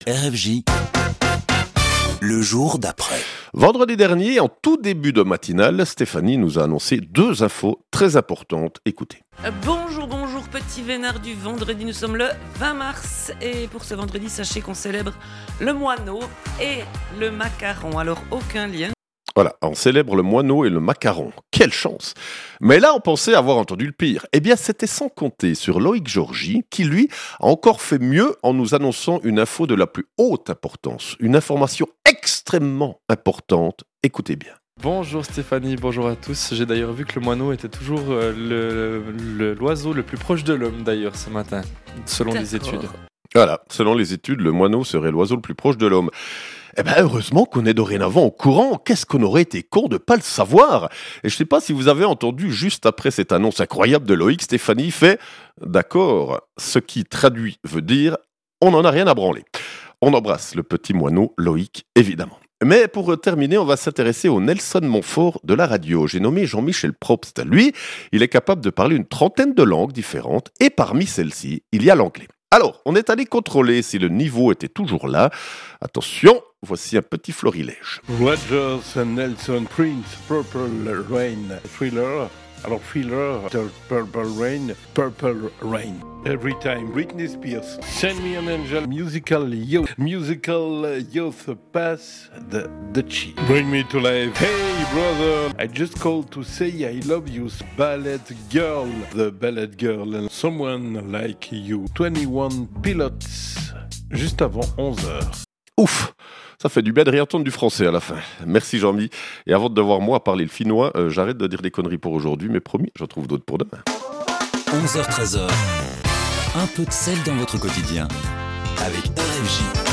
RFJ, le jour d'après. Vendredi dernier, en tout début de matinale, Stéphanie nous a annoncé 2 infos très importantes. Écoutez. Bonjour, petit vénard du vendredi, nous sommes le 20 mars et pour ce vendredi, sachez qu'on célèbre le moineau et le macaron. Alors, aucun lien. Voilà, on célèbre le moineau et le macaron. Quelle chance! Mais là, on pensait avoir entendu le pire. Eh bien, c'était sans compter sur Loïc Georgie, qui, lui, a encore fait mieux en nous annonçant une info de la plus haute importance. Une information extrêmement importante. Écoutez bien. Bonjour Stéphanie, bonjour à tous. J'ai d'ailleurs vu que le moineau était toujours l'oiseau le plus proche de l'homme d'ailleurs ce matin, selon les études. Voilà, selon les études, le moineau serait l'oiseau le plus proche de l'homme. Eh bien, heureusement qu'on est dorénavant au courant. Qu'est-ce qu'on aurait été con de ne pas le savoir? Et je ne sais pas si vous avez entendu, juste après cette annonce incroyable de Loïc, Stéphanie fait « D'accord », ce qui traduit veut dire « On n'en a rien à branler ». On embrasse le petit moineau Loïc, évidemment. Mais pour terminer, on va s'intéresser au Nelson Montfort de la radio. J'ai nommé Jean-Michel Probst. Lui, il est capable de parler une trentaine de langues différentes et parmi celles-ci, il y a l'anglais. Alors, on est allé contrôler si le niveau était toujours là. Attention, voici un petit florilège. Rogers and Nelson Prince, Purple Rain, Thriller. Alors Thriller, Purple Rain. Every time, Britney Spears. Send me an angel, musical youth pass the cheat. Bring me to life. Hey brother, I just called to say I love you, ballet girl, the ballet girl and someone like you. 21 pilots, juste avant 11h. Ouf, ça fait du bien de réentendre du français à la fin. Merci Jean-Mi. Et avant de devoir moi parler le finnois, j'arrête de dire des conneries pour aujourd'hui, mais promis, j'en trouve d'autres pour demain. 11h-13h, un peu de sel dans votre quotidien avec RFJ.